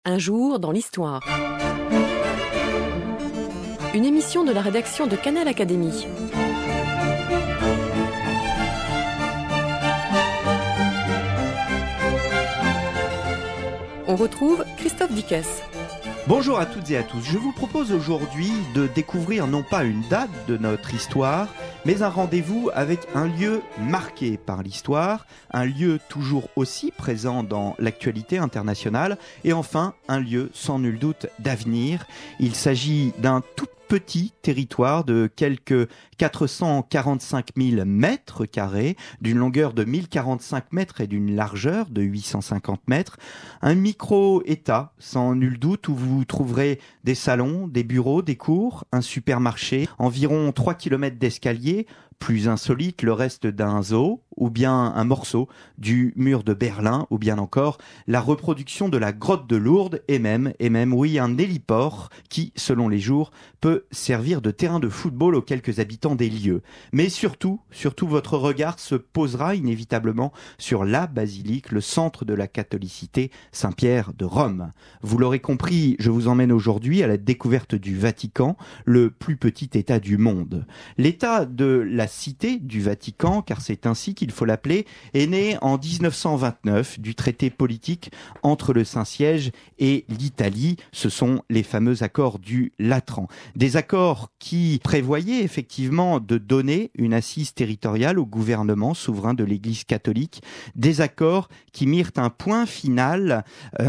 Un jour dans l'histoire. Une émission de la rédaction de Canal Académie. On retrouve Christophe Dickès. Bonjour à toutes et à tous. Je vous propose aujourd'hui de découvrir non pas une date de notre histoire, mais un rendez-vous avec un lieu marqué par l'histoire, un lieu toujours aussi présent dans l'actualité internationale, et enfin un lieu sans nul doute d'avenir. Il s'agit d'un tout petit territoire de quelques 445 000 mètres carrés, d'une longueur de 1045 mètres et d'une largeur de 850 mètres. Un micro-État, sans nul doute, où vous trouverez des salons, des bureaux, des cours, un supermarché, environ 3 km d'escalier, plus insolite, le reste d'un zoo, ou bien un morceau du mur de Berlin, ou bien encore la reproduction de la grotte de Lourdes, et même, oui, un héliport qui, selon les jours, peut servir de terrain de football aux quelques habitants des lieux. Mais surtout, votre regard se posera inévitablement sur la basilique, le centre de la catholicité, Saint-Pierre de Rome. Vous l'aurez compris, je vous emmène aujourd'hui à la découverte du Vatican, le plus petit État du monde. L'état de la cité du Vatican, car c'est ainsi qu'il faut l'appeler, est né en 1929 du traité politique entre le Saint-Siège et l'Italie. Ce sont les fameux accords du Latran. Des accords qui prévoyaient effectivement de donner une assise territoriale au gouvernement souverain de l'Église catholique. Des accords qui mirent un point final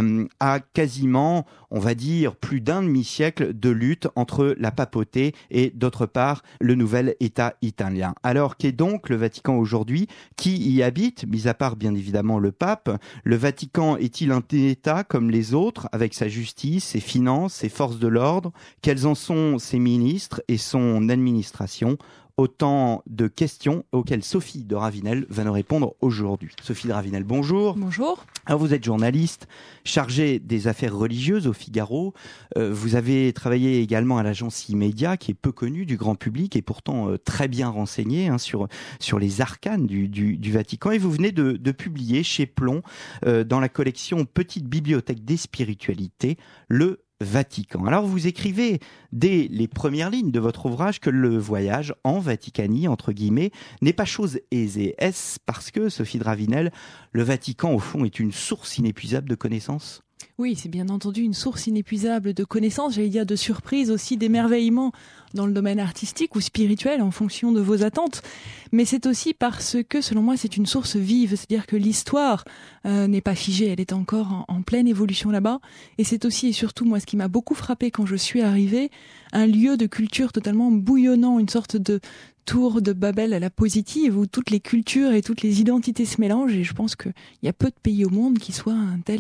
à quasiment, on va dire, plus d'un demi-siècle de lutte entre la papauté et, d'autre part, le nouvel État italien. Alors, qu'est donc le Vatican aujourd'hui? Qui y habite, mis à part bien évidemment le pape? Le Vatican est-il un État comme les autres, avec sa justice, ses finances, ses forces de l'ordre? Quels en sont ses ministres et son administration? Autant de questions auxquelles Sophie de Ravinel va nous répondre aujourd'hui. Sophie de Ravinel, bonjour. Bonjour. Alors vous êtes journaliste, chargée des affaires religieuses au Figaro. Vous avez travaillé également à l'agence Immédia, qui est peu connue du grand public et pourtant très bien renseignée sur les arcanes du Vatican. Et vous venez de publier chez Plomb, dans la collection Petite bibliothèque des spiritualités, le Vatican. Alors vous écrivez dès les premières lignes de votre ouvrage que le voyage en Vaticanie, entre guillemets, n'est pas chose aisée. Est-ce parce que, Sophie de Ravinel, le Vatican au fond est une source inépuisable de connaissances ? Oui, c'est bien entendu une source inépuisable de connaissances, j'allais dire de surprises, aussi d'émerveillement dans le domaine artistique ou spirituel en fonction de vos attentes. Mais c'est aussi parce que, selon moi, c'est une source vive, c'est-à-dire que l'histoire n'est pas figée, elle est encore en pleine évolution là-bas. Et c'est aussi et surtout, moi, ce qui m'a beaucoup frappé quand je suis arrivée, un lieu de culture totalement bouillonnant, une sorte de tour de Babel à la positive où toutes les cultures et toutes les identités se mélangent, et je pense qu'il y a peu de pays au monde qui soient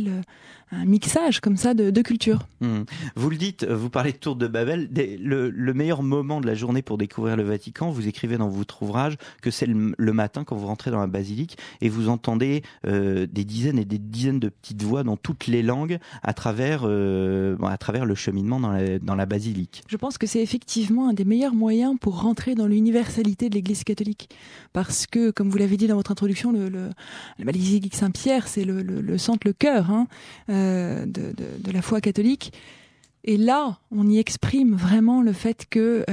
un mixage comme ça de cultures. Vous le dites, vous parlez de tour de Babel, le meilleur moment de la journée pour découvrir le Vatican, vous écrivez dans votre ouvrage que c'est le matin quand vous rentrez dans la basilique et vous entendez des dizaines et des dizaines de petites voix dans toutes les langues à travers le cheminement dans la basilique. Je pense que c'est effectivement un des meilleurs moyens pour rentrer dans l'universalité de l'Église catholique. Parce que, comme vous l'avez dit dans votre introduction, la basilique Saint-Pierre, c'est le centre, le cœur de la foi catholique. Et là, on y exprime vraiment le fait que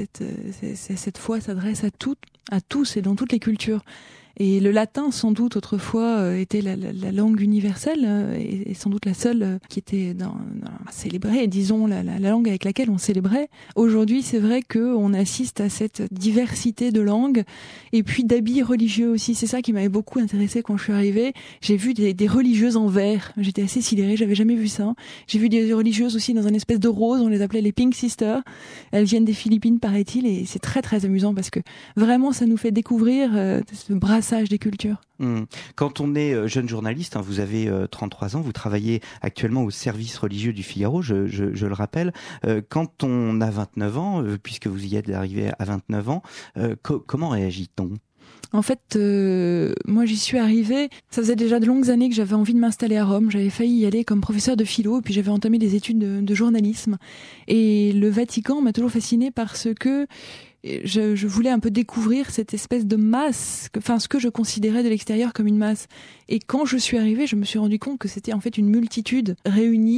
cette foi s'adresse à tous et dans toutes les cultures. Et le latin, sans doute, autrefois, était la langue universelle et sans doute la seule qui était célébrée, disons, la langue avec laquelle on célébrait. Aujourd'hui, c'est vrai qu'on assiste à cette diversité de langues et puis d'habits religieux aussi. C'est ça qui m'avait beaucoup intéressée quand je suis arrivée. J'ai vu des religieuses en vert. J'étais assez sidérée, j'avais jamais vu ça. J'ai vu des religieuses aussi dans une espèce de rose, on les appelait les Pink Sisters. Elles viennent des Philippines, paraît-il, et c'est très très amusant parce que vraiment, ça nous fait découvrir ce brassage des cultures. Quand on est jeune journaliste, vous avez 33 ans, vous travaillez actuellement au service religieux du Figaro, je le rappelle. Quand on a 29 ans, puisque vous y êtes arrivé à 29 ans, comment réagit-on ? En fait, moi j'y suis arrivée, ça faisait déjà de longues années que j'avais envie de m'installer à Rome, j'avais failli y aller comme professeur de philo, et puis j'avais entamé des études de journalisme. Et le Vatican m'a toujours fascinée parce que je voulais un peu découvrir cette espèce de masse, ce que je considérais de l'extérieur comme une masse. Et quand je suis arrivée, je me suis rendu compte que c'était en fait une multitude réunie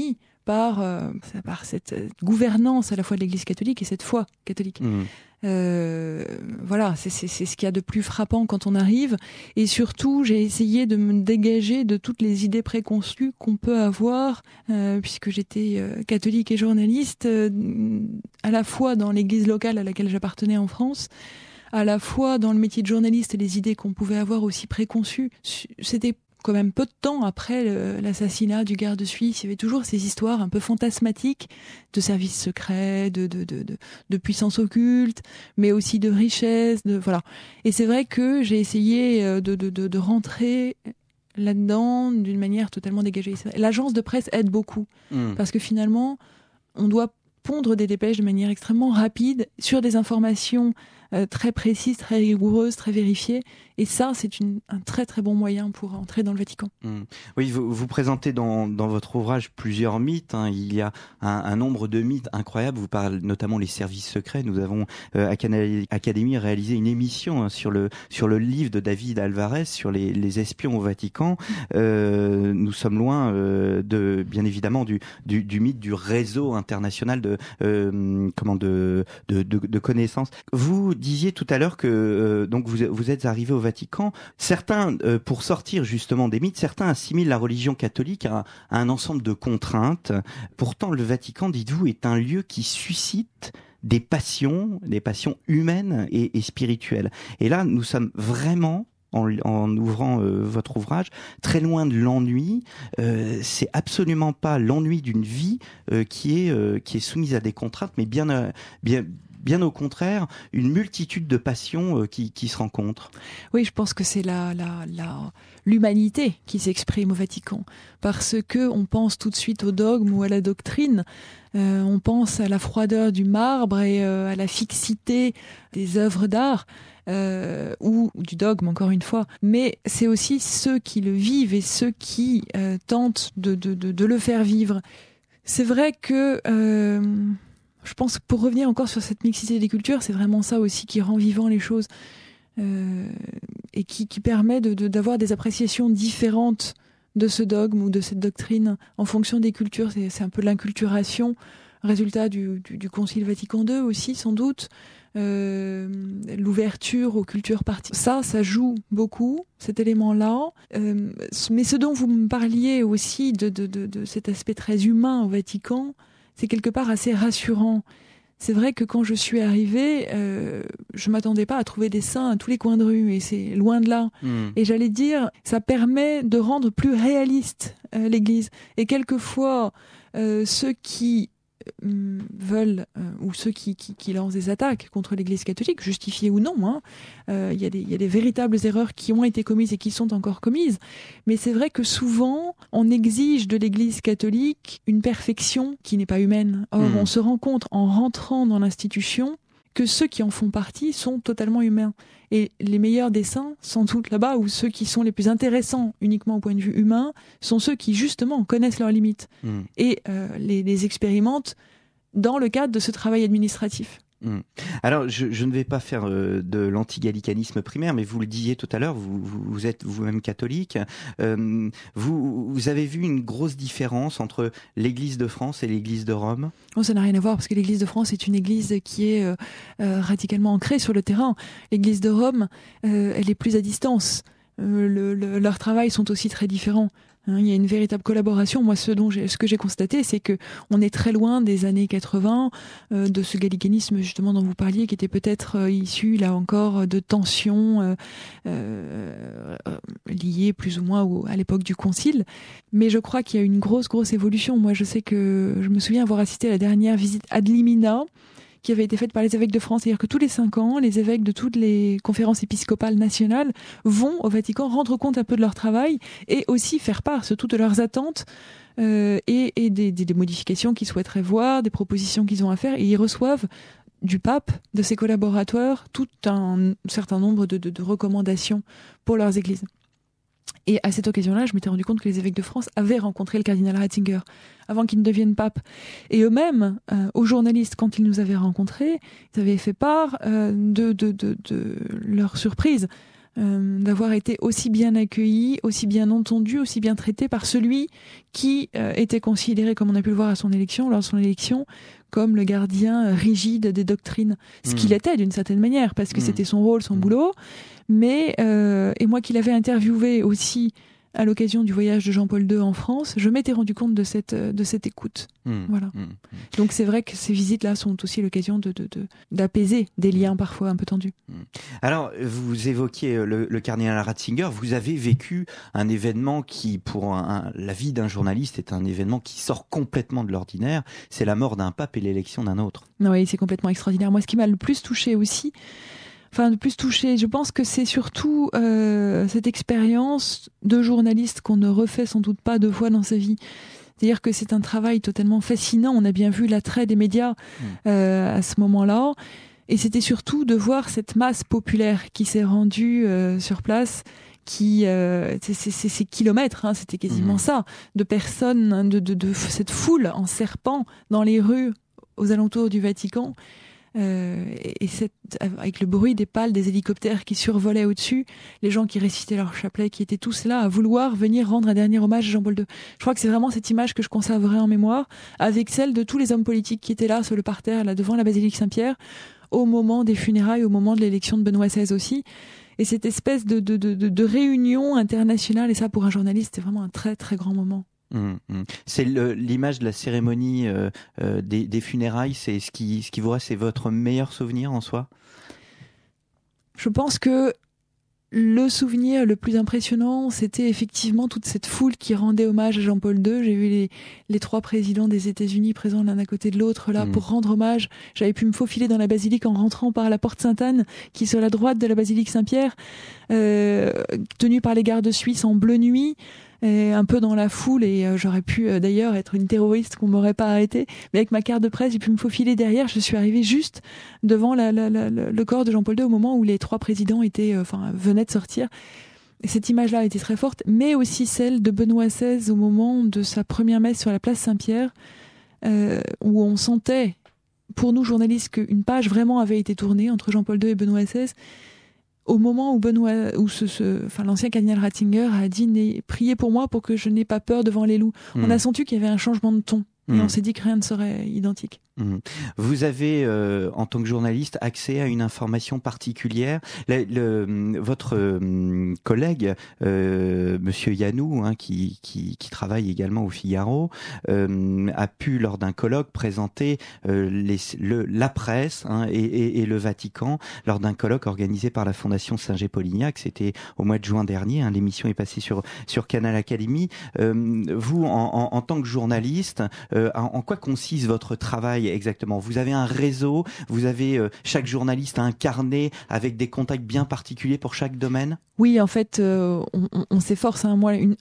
par cette gouvernance à la fois de l'Église catholique et cette foi catholique. Voilà, c'est ce qu'il y a de plus frappant quand on arrive. Et surtout, j'ai essayé de me dégager de toutes les idées préconçues qu'on peut avoir, puisque j'étais catholique et journaliste, à la fois dans l'église locale à laquelle j'appartenais en France, à la fois dans le métier de journaliste et les idées qu'on pouvait avoir aussi préconçues. C'était quand même peu de temps après l'assassinat du garde suisse, il y avait toujours ces histoires un peu fantasmatiques de services secrets, de puissance occulte, mais aussi de richesse, voilà. Et c'est vrai que j'ai essayé de rentrer là-dedans d'une manière totalement dégagée. L'agence de presse aide beaucoup, parce que finalement, on doit pondre des dépêches de manière extrêmement rapide sur des informations très précises, très rigoureuses, très vérifiées. Et ça, c'est un très très bon moyen pour entrer dans le Vatican. Oui, vous présentez dans votre ouvrage plusieurs mythes. Il y a un nombre de mythes incroyables. Vous parlez notamment les services secrets. Nous avons à Canal Académie réalisé une émission sur le livre de David Alvarez sur les espions au Vatican. Nous sommes loin bien évidemment du mythe du réseau international de connaissances. Vous disiez tout à l'heure que donc vous êtes arrivé au Vatican. Certains, pour sortir justement des mythes, certains assimilent la religion catholique à un ensemble de contraintes. Pourtant, le Vatican, dites-vous, est un lieu qui suscite des passions humaines et spirituelles. Et là, nous sommes vraiment, en ouvrant votre ouvrage, très loin de l'ennui. C'est absolument pas l'ennui d'une vie qui est soumise à des contraintes, mais bien au contraire, une multitude de passions qui se rencontrent. Oui, je pense que c'est l'humanité qui s'exprime au Vatican, parce que on pense tout de suite au dogme ou à la doctrine. On pense à la froideur du marbre et à la fixité des œuvres d'art. Ou du dogme, encore une fois. Mais c'est aussi ceux qui le vivent et ceux qui tentent de le faire vivre. C'est vrai que je pense que pour revenir encore sur cette mixité des cultures, c'est vraiment ça aussi qui rend vivant les choses et qui permet d'avoir des appréciations différentes de ce dogme ou de cette doctrine en fonction des cultures. C'est un peu l'inculturation, résultat du Concile Vatican II aussi, sans doute. L'ouverture aux cultures parties. Ça joue beaucoup, cet élément-là. Mais ce dont vous me parliez aussi de cet aspect très humain au Vatican, c'est quelque part assez rassurant. C'est vrai que quand je suis arrivée, je m'attendais pas à trouver des saints à tous les coins de rue, et c'est loin de là. Et j'allais dire, ça permet de rendre plus réaliste l'Église. Et quelquefois, ceux qui veulent ou ceux qui lancent des attaques contre l'Église catholique, justifiées ou non, il y a des véritables erreurs qui ont été commises et qui sont encore commises, mais c'est vrai que souvent on exige de l'Église catholique une perfection qui n'est pas humaine. Or on se rend compte en rentrant dans l'institution que ceux qui en font partie sont totalement humains. Et les meilleurs des saints, sans doute là-bas, ou ceux qui sont les plus intéressants uniquement au point de vue humain, sont ceux qui justement connaissent leurs limites et les expérimentent dans le cadre de ce travail administratif. Alors, je ne vais pas faire de l'antigallicanisme primaire, mais vous le disiez tout à l'heure, vous êtes vous-même catholique. Vous avez vu une grosse différence entre l'Église de France et l'Église de Rome ? Non, ça n'a rien à voir, parce que l'Église de France est une Église qui est radicalement ancrée sur le terrain. L'Église de Rome, elle est plus à distance. Leurs travails sont aussi très différents. Il y a une véritable collaboration. Moi, ce que j'ai constaté, c'est que on est très loin des années 80, de ce gallicanisme justement dont vous parliez, qui était peut-être issu, là encore, de tensions liées plus ou moins à l'époque du Concile. Mais je crois qu'il y a une grosse évolution. Moi, je me souviens avoir assisté à la dernière visite ad limina qui avait été faite par les évêques de France. C'est-à-dire que tous les 5 ans, les évêques de toutes les conférences épiscopales nationales vont au Vatican rendre compte un peu de leur travail et aussi faire part surtout de leurs attentes et des modifications qu'ils souhaiteraient voir, des propositions qu'ils ont à faire. Et ils reçoivent du pape, de ses collaborateurs, tout un certain nombre de recommandations pour leurs églises. Et à cette occasion-là, je m'étais rendu compte que les évêques de France avaient rencontré le cardinal Ratzinger avant qu'il ne devienne pape. Et eux-mêmes, aux journalistes, quand ils nous avaient rencontrés, ils avaient fait part de leur surprise d'avoir été aussi bien accueilli, aussi bien entendu, aussi bien traité par celui qui était considéré, comme on a pu le voir lors de son élection, comme le gardien rigide des doctrines. Ce qu'il était d'une certaine manière, parce que c'était son rôle, son boulot. Mais, et moi qui l'avais interviewé aussi à l'occasion du voyage de Jean-Paul II en France, je m'étais rendu compte de cette écoute. Voilà. Donc c'est vrai que ces visites-là sont aussi l'occasion d'apaiser des liens parfois un peu tendus. Alors, vous évoquiez le cardinal Ratzinger. Vous avez vécu un événement qui, pour la vie d'un journaliste, est un événement qui sort complètement de l'ordinaire. C'est la mort d'un pape et l'élection d'un autre. Oui, c'est complètement extraordinaire. Moi, ce qui m'a le plus touché aussi, je pense que c'est surtout cette expérience de journaliste qu'on ne refait sans doute pas 2 fois dans sa vie. C'est-à-dire que c'est un travail totalement fascinant. On a bien vu l'attrait des médias à ce moment-là. Et c'était surtout de voir cette masse populaire qui s'est rendue sur place, ces kilomètres, c'était quasiment ça, de personnes, de cette foule en serpent dans les rues aux alentours du Vatican. Avec le bruit des pales des hélicoptères qui survolaient au-dessus, les gens qui récitaient leur chapelet, qui étaient tous là à vouloir venir rendre un dernier hommage à Jean-Paul II. Je crois que c'est vraiment cette image que je conserverai en mémoire, avec celle de tous les hommes politiques qui étaient là sur le parterre, là devant la basilique Saint-Pierre, au moment des funérailles, au moment de l'élection de Benoît XVI aussi. Et cette espèce de réunion internationale, et ça pour un journaliste, c'est vraiment un très très grand moment. C'est l'image de la cérémonie des funérailles, c'est ce qui vous reste, c'est votre meilleur souvenir en soi? Je pense que le souvenir le plus impressionnant, c'était effectivement toute cette foule qui rendait hommage à Jean-Paul II. J'ai vu les 3 présidents des États-Unis présents l'un à côté de l'autre là pour rendre hommage. J'avais pu me faufiler dans la basilique en rentrant par la porte Sainte-Anne, qui est sur la droite de la basilique Saint-Pierre, tenue par les gardes suisses en bleu nuit. Un peu dans la foule, et j'aurais pu d'ailleurs être une terroriste qu'on m'aurait pas arrêtée, mais avec ma carte de presse j'ai pu me faufiler derrière. Je suis arrivée juste devant le corps de Jean-Paul II au moment où les 3 présidents venaient de sortir. Et cette image-là était très forte, mais aussi celle de Benoît XVI au moment de sa première messe sur la place Saint-Pierre, où on sentait, pour nous journalistes, qu'une page vraiment avait été tournée entre Jean-Paul II et Benoît XVI. Au moment où l'ancien cardinal Ratzinger a dit « Priez pour moi pour que je n'ai pas peur devant les loups ». On a senti qu'il y avait un changement de ton. Et on s'est dit que rien ne serait identique. Vous avez, en tant que journaliste, accès à une information particulière. Votre collègue, Monsieur Yanou, qui travaille également au Figaro, a pu, lors d'un colloque, présenter la presse et le Vatican, lors d'un colloque organisé par la Fondation Saint-Gé-Polignac. C'était au mois de juin dernier. L'émission est passée sur Canal Académie. Vous, en tant que journaliste, en quoi consiste votre travail exactement? Vous avez un réseau, chaque journaliste a un carnet avec des contacts bien particuliers pour chaque domaine? Oui, en fait, on s'efforce. Moi, une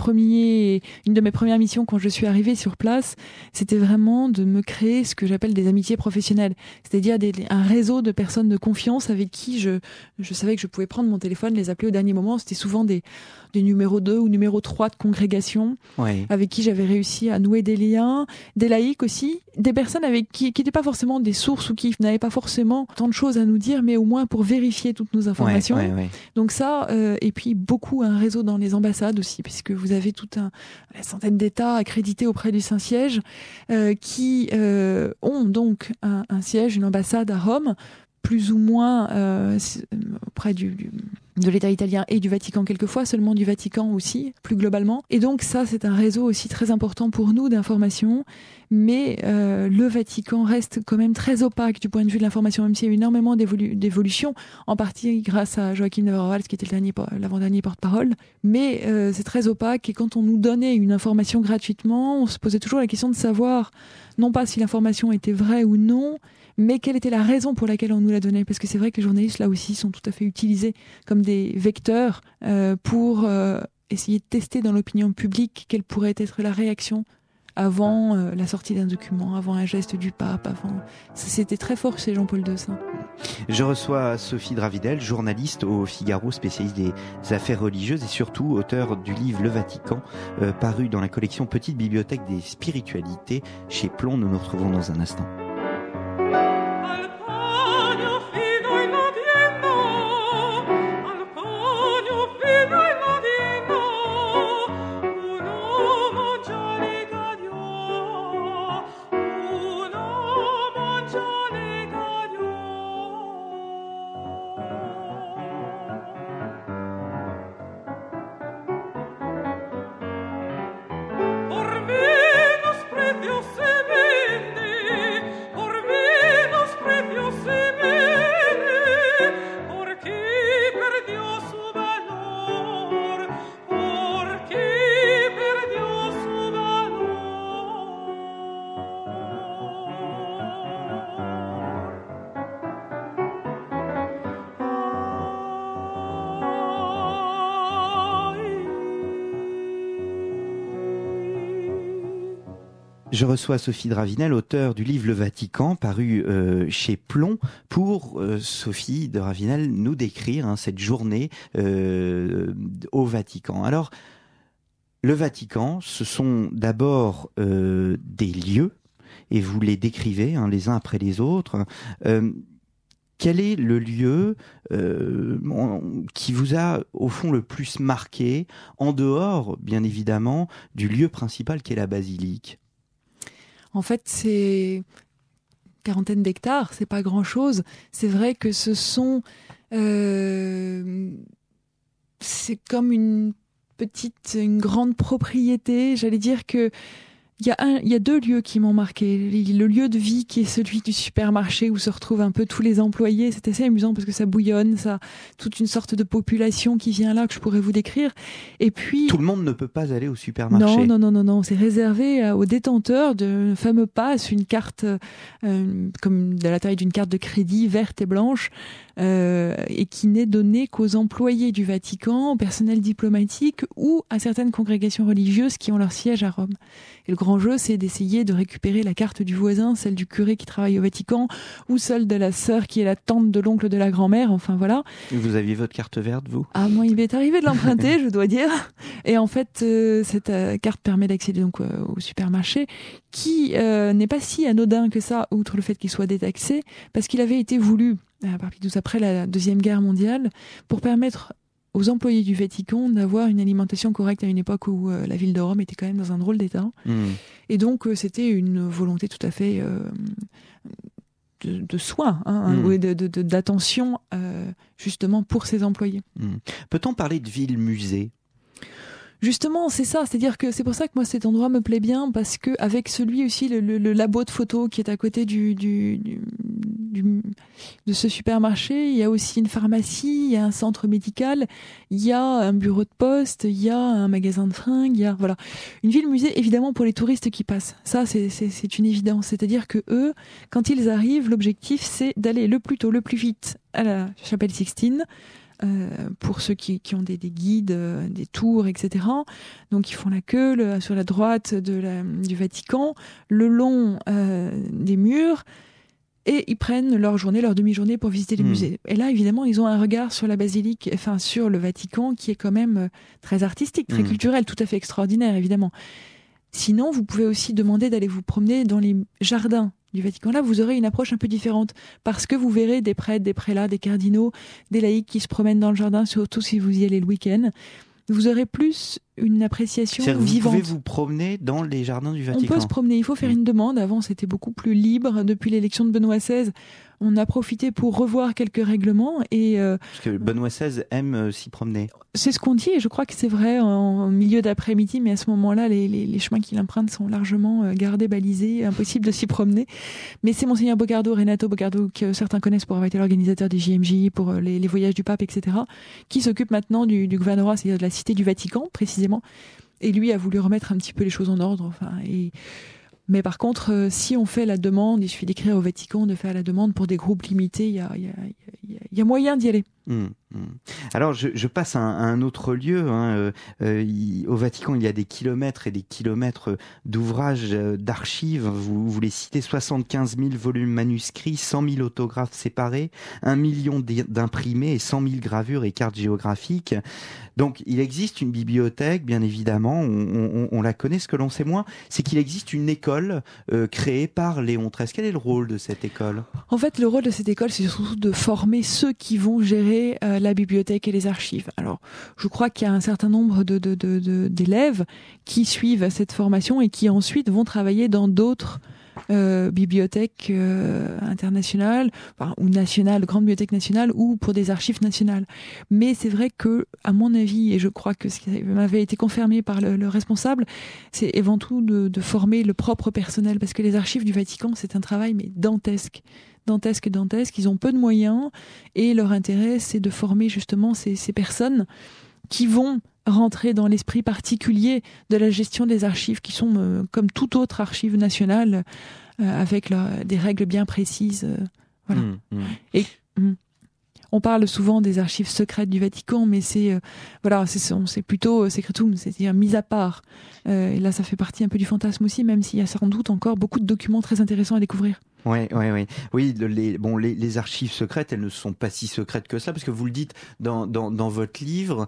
de mes premières missions quand je suis arrivée sur place, c'était vraiment de me créer ce que j'appelle des amitiés professionnelles, c'est-à-dire un réseau de personnes de confiance avec qui je savais que je pouvais prendre mon téléphone, les appeler au dernier moment. C'était souvent des numéros 2 ou numéro 3 de congrégation, avec qui j'avais réussi à nouer des liens, des laïcs aussi, des personnes avec qui n'étaient pas forcément des sources ou qui n'avaient pas forcément tant de choses à nous dire, mais au moins pour vérifier toutes nos informations. Donc ça, et puis beaucoup un réseau dans les ambassades aussi, puisque vous avez la centaine d'États accrédités auprès du Saint-Siège qui ont donc un siège, une ambassade à Rome, plus ou moins auprès de l'État italien et du Vatican quelquefois, seulement du Vatican aussi, plus globalement. Et donc ça, c'est un réseau aussi très important pour nous d'information, mais le Vatican reste quand même très opaque du point de vue de l'information, même s'il y a eu énormément d'évolutions, en partie grâce à Joachim Neverwald, qui était l'avant-dernier porte-parole, mais c'est très opaque, et quand on nous donnait une information gratuitement, on se posait toujours la question de savoir, non pas si l'information était vraie ou non, mais quelle était la raison pour laquelle on nous la donnait? Parce que c'est vrai que les journalistes, là aussi, sont tout à fait utilisés comme des vecteurs pour essayer de tester dans l'opinion publique quelle pourrait être la réaction avant la sortie d'un document, avant un geste du pape, C'était très fort chez Jean-Paul II, ça. Je reçois Sophie Dravidel, journaliste au Figaro, spécialiste des affaires religieuses et surtout auteur du livre Le Vatican, paru dans la collection Petite Bibliothèque des Spiritualités chez Plon. Nous nous retrouvons dans un instant. Je reçois Sophie Dravinel, auteure du livre Le Vatican, paru chez Plomb, pour Sophie Dravinel nous décrire cette journée au Vatican. Alors, le Vatican, ce sont d'abord des lieux, et vous les décrivez les uns après les autres. Quel est le lieu qui vous a, au fond, le plus marqué, en dehors, bien évidemment, du lieu principal qui est la basilique ? En fait, c'est quarantaine d'hectares, c'est pas grand-chose. C'est vrai que ce sont... c'est comme une grande propriété. J'allais dire que il y a deux lieux qui m'ont marqué. Le lieu de vie qui est celui du supermarché où se retrouvent un peu tous les employés. C'est assez amusant parce que ça bouillonne, ça toute une sorte de population qui vient là que je pourrais vous décrire. Et puis tout le monde ne peut pas aller au supermarché. Non. C'est réservé aux détenteurs de fameux pass, une carte comme de la taille d'une carte de crédit verte et blanche. Et qui n'est donné qu'aux employés du Vatican, au personnel diplomatique ou à certaines congrégations religieuses qui ont leur siège à Rome. Et le grand jeu, c'est d'essayer de récupérer la carte du voisin, celle du curé qui travaille au Vatican, ou celle de la sœur qui est la tante de l'oncle de la grand-mère, enfin voilà. Vous aviez votre carte verte, vous ? Ah, moi, il m'est arrivé de l'emprunter, je dois dire. Et en fait, cette carte permet d'accéder donc au supermarché, qui n'est pas si anodin que ça, outre le fait qu'il soit détaxé, parce qu'il avait été voulu par Pie XII après la Deuxième Guerre mondiale, pour permettre aux employés du Vatican d'avoir une alimentation correcte à une époque où la ville de Rome était quand même dans un drôle d'état. Et donc, c'était une volonté tout à fait de soin, d'attention justement pour ses employés. Peut-on parler de ville-musée ? Justement, c'est ça, c'est-à-dire que c'est pour ça que moi cet endroit me plaît bien, parce que avec celui aussi le labo de photo qui est à côté de ce supermarché, il y a aussi une pharmacie, il y a un centre médical, il y a un bureau de poste, il y a un magasin de fringues, il y a voilà une ville-musée évidemment pour les touristes qui passent. Ça c'est une évidence, c'est-à-dire que eux, quand ils arrivent, l'objectif c'est d'aller le plus tôt, le plus vite à la chapelle Sixtine. Pour ceux qui ont des guides, des tours, etc. Donc ils font la queue sur la droite du Vatican, le long des murs, et ils prennent leur journée, leur demi-journée pour visiter les musées. Et là, évidemment, ils ont un regard sur la basilique, enfin sur le Vatican, qui est quand même très artistique, très culturel, tout à fait extraordinaire, évidemment. Sinon, vous pouvez aussi demander d'aller vous promener dans les jardins du Vatican. Là, vous aurez une approche un peu différente parce que vous verrez des prêtres, des prélats, des cardinaux, des laïcs qui se promènent dans le jardin, surtout si vous y allez le week-end. Vous aurez plus une appréciation vivante. Vous pouvez vous promener dans les jardins du Vatican. On peut se promener, il faut faire une demande. Avant, c'était beaucoup plus libre. Depuis l'élection de Benoît XVI, on a profité pour revoir quelques règlements. Parce que Benoît XVI aime s'y promener. C'est ce qu'on dit, et je crois que c'est vrai en milieu d'après-midi, mais à ce moment-là, les chemins qu'il emprunte sont largement gardés, balisés, impossible de s'y promener. Mais c'est Monseigneur Renato Bogardo, que certains connaissent pour avoir été l'organisateur des JMJ, pour les voyages du pape, etc., qui s'occupe maintenant du gouvernorat, c'est-à-dire de la cité du Vatican, précisément. Et lui a voulu remettre un petit peu les choses en ordre. Mais par contre, si on fait la demande, il suffit d'écrire au Vatican, de faire la demande pour des groupes limités, il y a moyen d'y aller. Alors, je passe à un autre lieu. Au Vatican, il y a des kilomètres et des kilomètres d'ouvrages, d'archives. Vous les citez, 75 000 volumes manuscrits, 100 000 autographes séparés, 1 million d'imprimés et 100 000 gravures et cartes géographiques. Donc, il existe une bibliothèque, bien évidemment, on la connaît. Ce que l'on sait moins, c'est qu'il existe une école créée par Léon XIII. Quel est le rôle de cette école ? En fait, le rôle de cette école, c'est surtout de former ceux qui vont gérer la bibliothèque et les archives. Alors, je crois qu'il y a un certain nombre d'élèves qui suivent cette formation et qui ensuite vont travailler dans d'autres bibliothèques internationales, ou nationales, grandes bibliothèques nationales, ou pour des archives nationales. Mais c'est vrai que, à mon avis, et je crois que ce qui m'avait été confirmé par le responsable, c'est avant tout de former le propre personnel, parce que les archives du Vatican, c'est un travail mais dantesque. Ils ont peu de moyens et leur intérêt, c'est de former justement ces personnes qui vont rentrer dans l'esprit particulier de la gestion des archives, qui sont comme toute autre archive nationale, avec des règles bien précises. Voilà. Et On parle souvent des archives secrètes du Vatican, mais c'est plutôt secretum, c'est-à-dire mis à part. Et là, ça fait partie un peu du fantasme aussi, même s'il y a sans doute encore beaucoup de documents très intéressants à découvrir. Oui, les archives secrètes, elles ne sont pas si secrètes que ça, parce que vous le dites dans votre livre,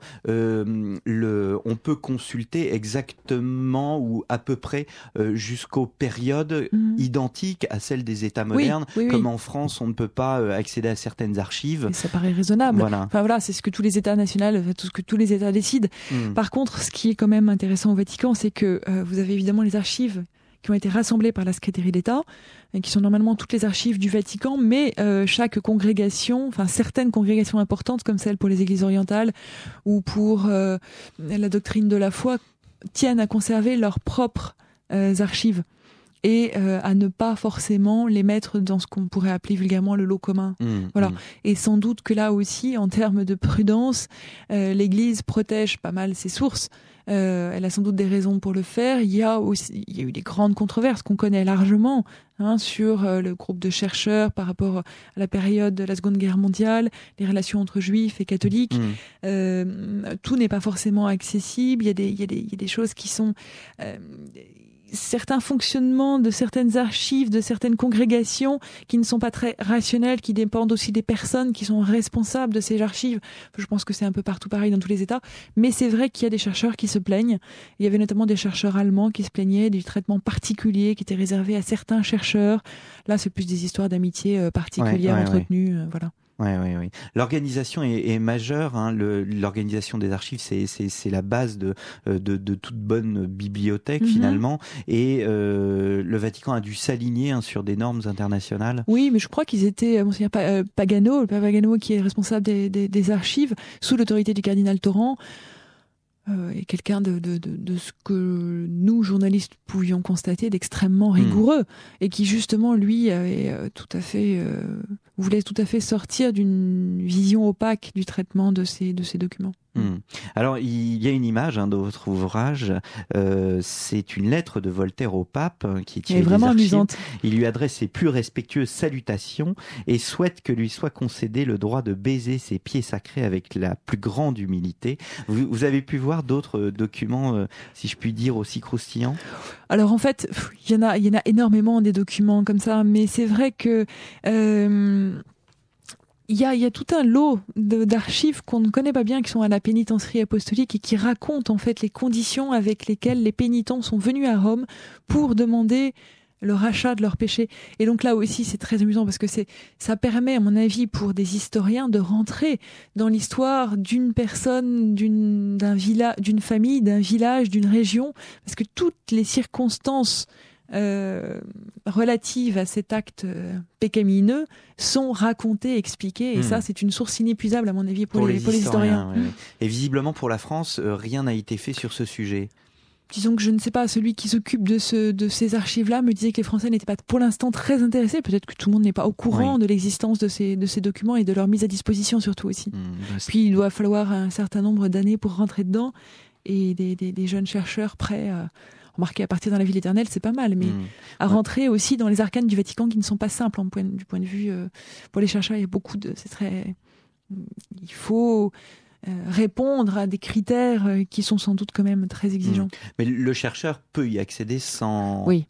on peut consulter exactement ou à peu près jusqu'aux périodes identiques à celles des États modernes, comme en France, on ne peut pas accéder à certaines archives. Et ça paraît raisonnable. Voilà. Enfin voilà, c'est ce que tous les États nationaux, tout ce que tous les États décident. Par contre, ce qui est quand même intéressant au Vatican, c'est que vous avez évidemment les archives qui ont été rassemblées par la Secrétaire d'État, qui sont normalement toutes les archives du Vatican, mais chaque congrégation, enfin certaines congrégations importantes comme celle pour les églises orientales ou pour la doctrine de la foi, tiennent à conserver leurs propres archives et à ne pas forcément les mettre dans ce qu'on pourrait appeler vulgairement le lot commun. Et sans doute que là aussi, en termes de prudence, l'Église protège pas mal ses sources. Elle a sans doute des raisons pour le faire. Il y a eu des grandes controverses qu'on connaît largement sur le groupe de chercheurs par rapport à la période de la Seconde Guerre mondiale, les relations entre juifs et catholiques. Tout n'est pas forcément accessible. Il y a des choses qui sont... certains fonctionnements de certaines archives, de certaines congrégations qui ne sont pas très rationnels, qui dépendent aussi des personnes qui sont responsables de ces archives. Je pense que c'est un peu partout pareil dans tous les États. Mais c'est vrai qu'il y a des chercheurs qui se plaignent. Il y avait notamment des chercheurs allemands qui se plaignaient du traitement particulier qui était réservé à certains chercheurs. Là, c'est plus des histoires d'amitié particulière entretenues. Voilà. Oui. L'organisation est majeure. L'organisation des archives, c'est la base de toute bonne bibliothèque finalement. Et le Vatican a dû s'aligner sur des normes internationales. Oui, mais je crois qu'ils étaient. Pagano, le Père Pagano, qui est responsable des archives sous l'autorité du cardinal Torrent. Et quelqu'un de ce que nous, journalistes, pouvions constater d'extrêmement rigoureux et qui, justement, lui, avait voulait tout à fait sortir d'une vision opaque du traitement de ces documents. Alors, il y a une image de votre ouvrage, c'est une lettre de Voltaire au pape qui est tirée vraiment des archives. amusante. Il lui adresse ses plus respectueuses salutations et souhaite que lui soit concédé le droit de baiser ses pieds sacrés avec la plus grande humilité. Vous avez pu voir d'autres documents, si je puis dire, aussi croustillants ? Alors en fait, il y en a énormément des documents comme ça, mais c'est vrai que il y a tout un lot d'archives qu'on ne connaît pas bien, qui sont à la pénitencerie apostolique et qui racontent en fait les conditions avec lesquelles les pénitents sont venus à Rome pour demander le rachat de leurs péchés. Et donc là aussi, c'est très amusant parce que ça permet, à mon avis, pour des historiens de rentrer dans l'histoire d'une personne, d'une famille, d'un village, d'une région, parce que toutes les circonstances relatives à cet acte pécamineux sont racontées, expliquées, et ça, c'est une source inépuisable, à mon avis, pour les historiens. Et visiblement, pour la France, rien n'a été fait sur ce sujet. Disons que je ne sais pas, celui qui s'occupe de ces archives-là me disait que les Français n'étaient pas pour l'instant très intéressés. Peut-être que tout le monde n'est pas au courant de l'existence de ces documents et de leur mise à disposition surtout aussi. Puis il doit falloir un certain nombre d'années pour rentrer dedans, et des jeunes chercheurs prêts remarquez, à partir dans la ville éternelle, c'est pas mal, mais à rentrer aussi dans les arcanes du Vatican qui ne sont pas simples du point de vue... pour les chercheurs, il y a beaucoup de... Il faut... répondre à des critères qui sont sans doute quand même très exigeants. Mais le chercheur peut y accéder sans... Oui.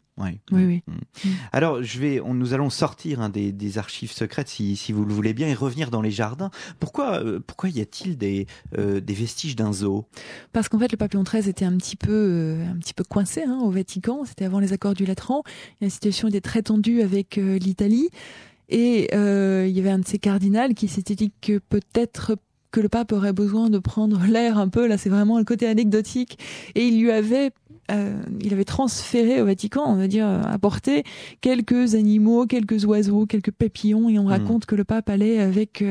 Alors, nous allons sortir des archives secrètes, si vous le voulez bien, et revenir dans les jardins. Pourquoi y a-t-il des vestiges d'un zoo ? Parce qu'en fait, le pape Léon XIII était un petit peu coincé au Vatican. C'était avant les accords du Latran. La situation était très tendue avec l'Italie. Et il y avait un de ces cardinals qui s'était dit que peut-être que le pape aurait besoin de prendre l'air un peu. Là, c'est vraiment un côté anecdotique. Et il avait transféré au Vatican, on va dire, apporté quelques animaux, quelques oiseaux, quelques papillons, et on raconte que le pape allait avec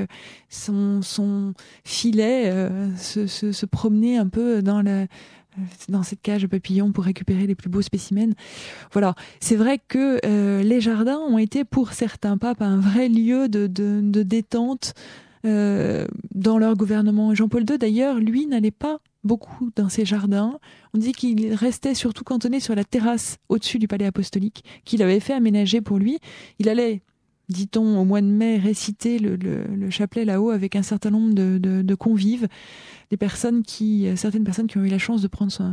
son filet se promener un peu dans cette cage de papillons pour récupérer les plus beaux spécimens. Voilà. C'est vrai que les jardins ont été pour certains papes un vrai lieu de détente dans leur gouvernement. Jean-Paul II, d'ailleurs, lui, n'allait pas beaucoup dans ses jardins. On dit qu'il restait surtout cantonné sur la terrasse au-dessus du palais apostolique, qu'il avait fait aménager pour lui. Il allait dit-on, au mois de mai, réciter le chapelet là-haut avec un certain nombre de convives, certaines personnes qui ont eu la chance de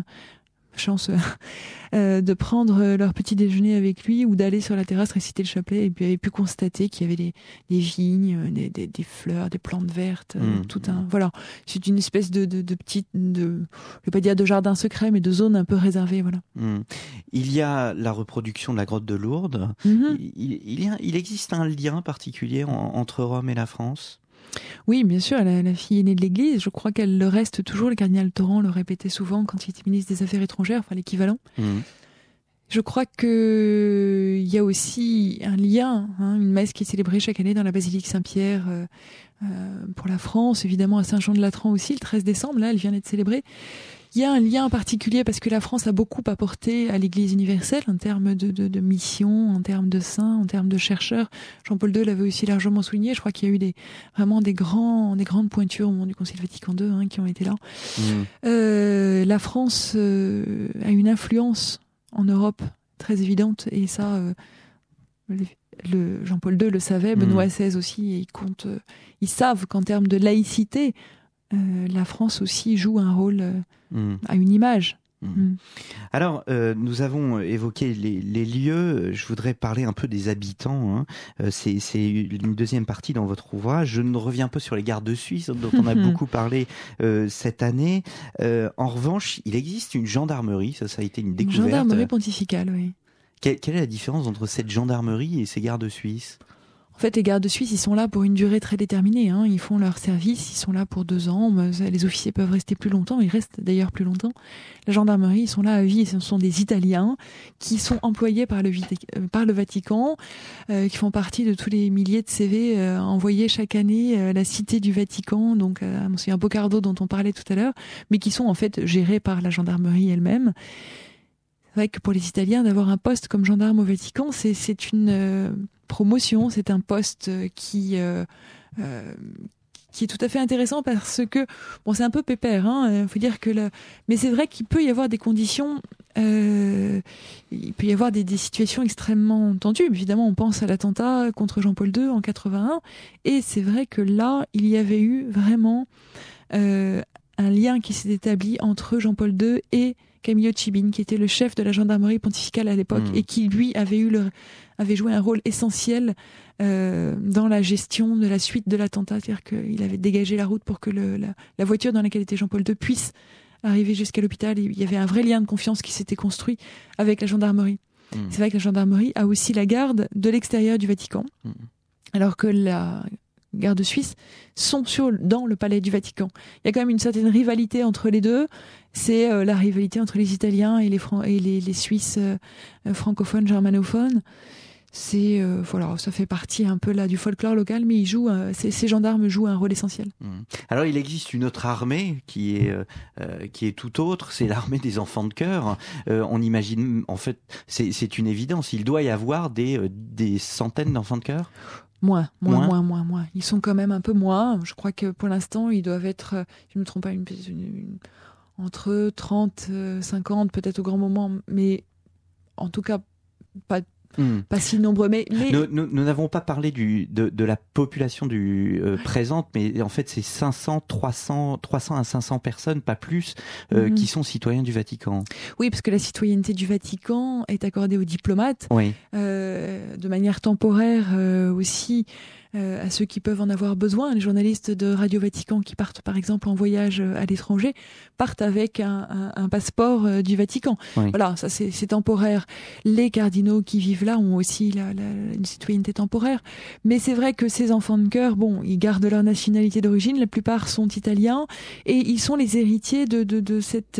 prendre leur petit déjeuner avec lui ou d'aller sur la terrasse réciter le chapelet et puis avaient pu constater qu'il y avait des vignes, des fleurs, des plantes vertes, voilà. C'est une espèce de petite, je vais pas dire de jardin secret, mais de zone un peu réservée, voilà. Il y a la reproduction de la grotte de Lourdes. Il existe un lien particulier entre Rome et la France? Oui, bien sûr, la fille aînée de l'Église, je crois qu'elle le reste toujours. Le cardinal Torrent le répétait souvent quand il était ministre des Affaires étrangères, enfin l'équivalent. Je crois qu'il y a aussi un lien, une messe qui est célébrée chaque année dans la basilique Saint-Pierre pour la France, évidemment à Saint-Jean-de-Latran aussi, le 13 décembre, là, elle vient d'être célébrée. Il y a un lien particulier parce que la France a beaucoup apporté à l'Église universelle en termes de mission, en termes de saints, en termes de chercheurs. Jean-Paul II l'avait aussi largement souligné. Je crois qu'il y a eu vraiment des grandes pointures au moment du Concile Vatican II qui ont été là. La France a une influence en Europe très évidente et ça, Jean-Paul II le savait, Benoît XVI aussi, et ils savent qu'en termes de laïcité, la France aussi joue un rôle à une image. Alors, nous avons évoqué les lieux. Je voudrais parler un peu des habitants. C'est une deuxième partie dans votre ouvrage. Je ne reviens pas sur les gardes suisses dont on a beaucoup parlé cette année. En revanche, il existe une gendarmerie. Ça a été une découverte. Une gendarmerie pontificale, oui. Quelle est la différence entre cette gendarmerie et ces gardes suisses ? En fait, les gardes suisses, ils sont là pour une durée très déterminée. Ils font leur service, ils sont là pour 2 ans. Les officiers peuvent rester plus longtemps, ils restent d'ailleurs plus longtemps. La gendarmerie, ils sont là à vie. Ce sont des Italiens qui sont employés par le Vatican, qui font partie de tous les milliers de CV envoyés chaque année à la Cité du Vatican, donc à Monseigneur Boccardo dont on parlait tout à l'heure, mais qui sont en fait gérés par la gendarmerie elle-même. C'est vrai que pour les Italiens, d'avoir un poste comme gendarme au Vatican, c'est une promotion, c'est un poste qui est tout à fait intéressant parce que, c'est un peu pépère, faut dire que mais c'est vrai qu'il peut y avoir des conditions, il peut y avoir des situations extrêmement tendues. Évidemment, on pense à l'attentat contre Jean-Paul II en 81, et c'est vrai que là, il y avait eu vraiment un lien qui s'est établi entre Jean-Paul II et Camillo Cibin, qui était le chef de la gendarmerie pontificale à l'époque et qui, lui, avait joué un rôle essentiel dans la gestion de la suite de l'attentat. C'est-à-dire qu'il avait dégagé la route pour que la voiture dans laquelle était Jean-Paul II puisse arriver jusqu'à l'hôpital. Il y avait un vrai lien de confiance qui s'était construit avec la gendarmerie. C'est vrai que la gendarmerie a aussi la garde de l'extérieur du Vatican, alors que la garde suisse sont dans le palais du Vatican. Il y a quand même une certaine rivalité entre les deux. C'est la rivalité entre les Italiens et les Suisses francophones, germanophones. Ça fait partie un peu là du folklore local, mais ces gendarmes jouent un rôle essentiel. Alors il existe une autre armée qui est tout autre, c'est l'armée des enfants de cœur. On imagine, en fait, c'est une évidence, il doit y avoir des centaines d'enfants de cœur. Moins. Ils sont quand même un peu moins. Je crois que pour l'instant, ils doivent être, si je ne me trompe pas, entre 30, 50 peut-être au grand moment, mais en tout cas pas si nombreux. Mais... Nous n'avons pas parlé de la population présente, mais en fait c'est 300 à 500 personnes, pas plus, qui sont citoyens du Vatican. Oui, parce que la citoyenneté du Vatican est accordée aux diplomates, de manière temporaire aussi. À ceux qui peuvent en avoir besoin. Les journalistes de Radio Vatican qui partent par exemple en voyage à l'étranger partent avec un passeport du Vatican. Voilà, ça c'est temporaire. Les cardinaux qui vivent là ont aussi une citoyenneté temporaire. Mais c'est vrai que ces enfants de cœur, ils gardent leur nationalité d'origine. La plupart sont italiens et ils sont les héritiers de cette...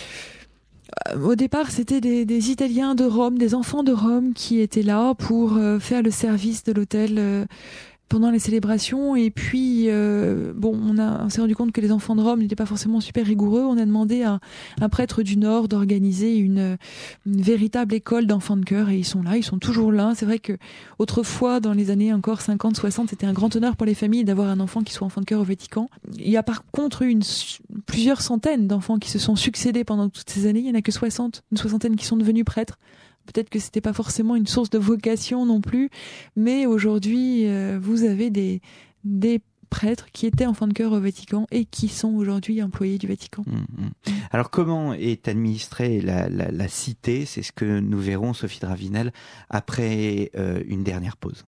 Au départ, c'était des Italiens de Rome, des enfants de Rome qui étaient là pour faire le service de l'hôtel pendant les célébrations. Et puis, on s'est rendu compte que les enfants de Rome n'étaient pas forcément super rigoureux. On a demandé à un prêtre du Nord d'organiser une véritable école d'enfants de cœur. Et ils sont là, ils sont toujours là. C'est vrai que autrefois, dans les années encore 50, 60, c'était un grand honneur pour les familles d'avoir un enfant qui soit enfant de cœur au Vatican. Il y a par contre plusieurs centaines d'enfants qui se sont succédés pendant toutes ces années. Il n'y en a que une soixantaine qui sont devenus prêtres. Peut-être que c'était pas forcément une source de vocation non plus, mais aujourd'hui, vous avez des prêtres qui étaient enfants de chœur au Vatican et qui sont aujourd'hui employés du Vatican. Alors comment est administrée la cité? C'est ce que nous verrons, Sophie Dravinel, après une dernière pause.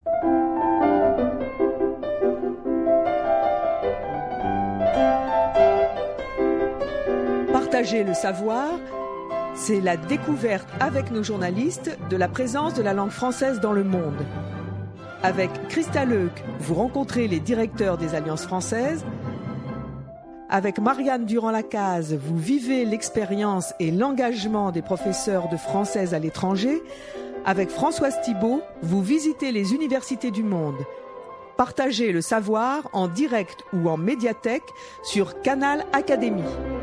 Partager le savoir, c'est la découverte avec nos journalistes de la présence de la langue française dans le monde. Avec Christa Leuc, vous rencontrez les directeurs des Alliances françaises. Avec Marianne Durand-Lacaze, vous vivez l'expérience et l'engagement des professeurs de française à l'étranger. Avec Françoise Thibault, vous visitez les universités du monde. Partagez le savoir en direct ou en médiathèque sur Canal Académie.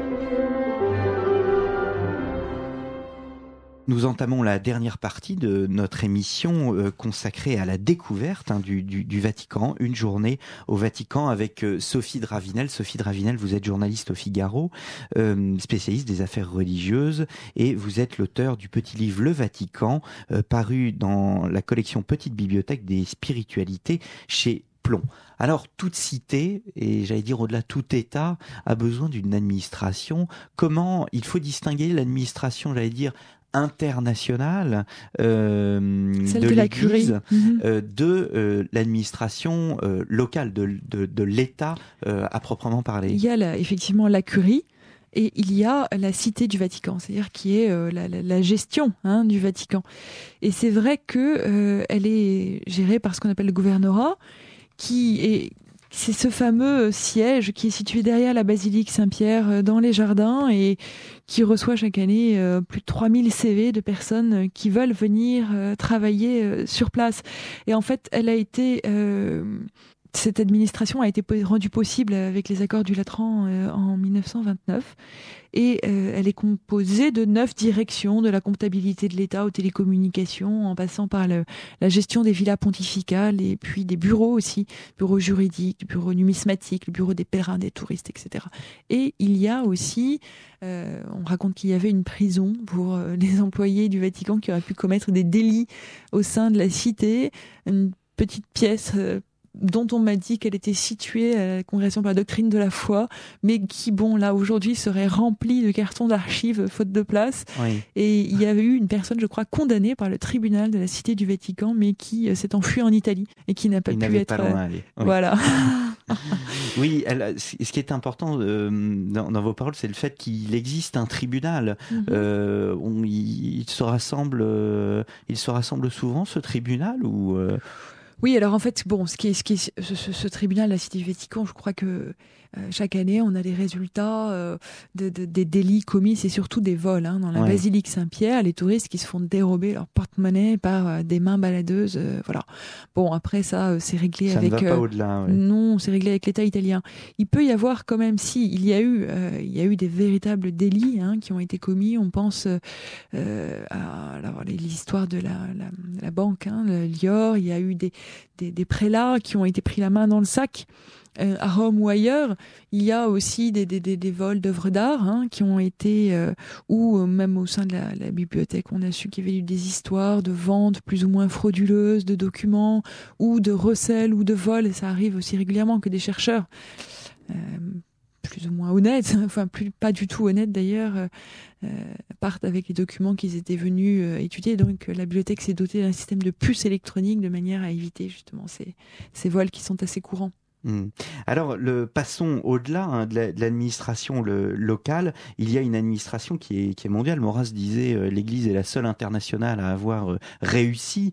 Nous entamons la dernière partie de notre émission consacrée à la découverte du Vatican, une journée au Vatican avec Sophie Dravinel. Sophie Dravinel, vous êtes journaliste au Figaro, spécialiste des affaires religieuses, et vous êtes l'auteur du petit livre Le Vatican, paru dans la collection Petite Bibliothèque des Spiritualités chez Plomb. Alors, toute cité, et j'allais dire au-delà, tout État, a besoin d'une administration. Comment il faut distinguer l'administration, j'allais dire, internationale de la curie, de l'administration locale, de l'État à proprement parler? Il y a effectivement la curie. Et il y a la cité du Vatican, c'est-à-dire qui est la gestion du Vatican. Et c'est vrai que elle est gérée par ce qu'on appelle le gouvernorat, c'est ce fameux siège qui est situé derrière la basilique Saint-Pierre dans les jardins et qui reçoit chaque année plus de 3000 CV de personnes qui veulent venir travailler sur place. Et en fait, cette administration a été rendue possible avec les accords du Latran en 1929 et elle est composée de 9 directions, de la comptabilité de l'État aux télécommunications, en passant par la gestion des villas pontificales et puis des bureaux aussi, bureau juridique, bureau numismatique, le bureau des pèlerins, des touristes, etc. Et il y a aussi, on raconte qu'il y avait une prison pour les employés du Vatican qui auraient pu commettre des délits au sein de la cité, une petite pièce dont on m'a dit qu'elle était située à la Congrégation pour la doctrine de la foi, mais qui, là, aujourd'hui, serait remplie de cartons d'archives, faute de place. Oui. Et il y avait eu une personne, je crois, condamnée par le tribunal de la Cité du Vatican, mais qui s'est enfuie en Italie et qui n'a pas pu être... pas loin à aller. Oui. Voilà. Oui, ce qui est important dans vos paroles, c'est le fait qu'il existe un tribunal. Il se rassemble souvent, ce tribunal, ou... Oui, alors en fait, ce tribunal, la Cité du Vatican, je crois que chaque année, on a des résultats des délits commis, c'est surtout des vols. Dans la basilique Saint-Pierre, les touristes qui se font dérober leur porte-monnaie par des mains baladeuses. Voilà. Bon, après ça, c'est réglé avec... Ça ne va pas au-delà. Ouais. Non, c'est réglé avec l'État italien. Il peut y avoir quand même, il y a eu des véritables délits qui ont été commis. On pense à l'histoire de la banque, le Lior. Il y a eu des prélats qui ont été pris la main dans le sac. À Rome ou ailleurs, il y a aussi des vols d'œuvres d'art qui ont été, ou même au sein de la bibliothèque, on a su qu'il y avait eu des histoires de ventes plus ou moins frauduleuses de documents, ou de recel ou de vol, et ça arrive aussi régulièrement que des chercheurs plus ou moins honnêtes, pas du tout honnêtes d'ailleurs, partent avec les documents qu'ils étaient venus étudier. Donc la bibliothèque s'est dotée d'un système de puces électroniques de manière à éviter justement ces vols qui sont assez courants. Alors, passons au-delà de l'administration locale. Il y a une administration qui est mondiale. Maurras disait l'Église est la seule internationale à avoir réussi.